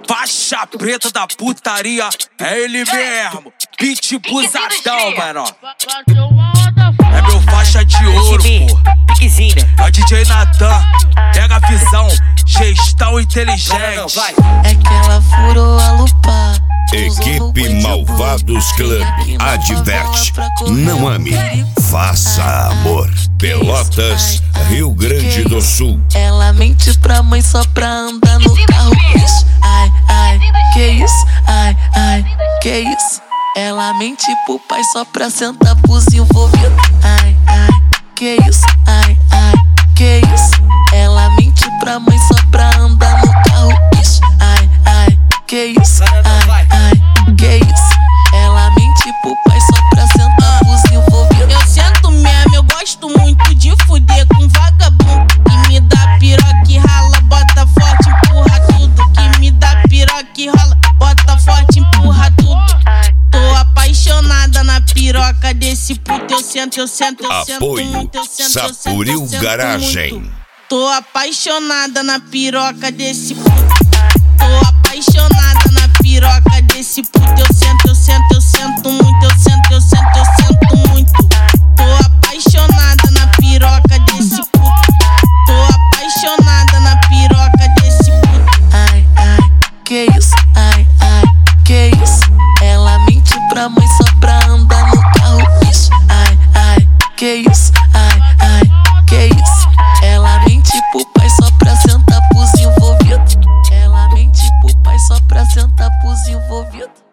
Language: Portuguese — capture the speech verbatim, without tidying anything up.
Faixa preta da putaria, é ele mesmo. Pitbullzadão, mano. É meu faixa de ouro, pô. É o D J Natan, pega a visão, gestão inteligente. É que ela furou a lupa. Equipe Malvados Club adverte: não ame, faça amor. Pelotas, Rio Grande do Sul. Ela mente pra mãe só pra andar no carro. Ixi, ai, ai, que isso? Ai, ai, que isso? Ela mente pro pai só pra sentar pros envolvidos. Ai, ai, que isso? Ai, ai, que isso? Ela mente pra mãe só pra andar no carro. Ixi, ai, ai, que isso? Ai, ai, que isso? Ela mente pro pai só pra sentar pros envolvidos. Eu sento mesmo, eu gosto muito de fuder com vagabundo que me dá piroca e rala, bota forte, empurra tudo. Que me dá piroca e rala, bota forte, empurra tudo. Tô apaixonada na piroca desse puto, eu sento, eu sento, eu sento Apoio muito, eu sento, eu sento, Sapuril eu sento Garagem. muito. Tô apaixonada na piroca desse puto. Tô apaixonada na piroca desse puto, eu sento, eu sento, eu sento muito, eu sento, eu sento, eu sento muito. Tô apaixonada na piroca desse puto. Tô apaixonada na piroca desse puto. Ai, ai, que isso? Ai, ai, que isso? Ela mente pra mãe só pra andar no carro. Ixi, ai, ai, que isso? Ai, ai, que isso? Ela mente pro pai só pra sentar pros envolvidos. Ela mente pro pai só pra sentar pros envolvidos.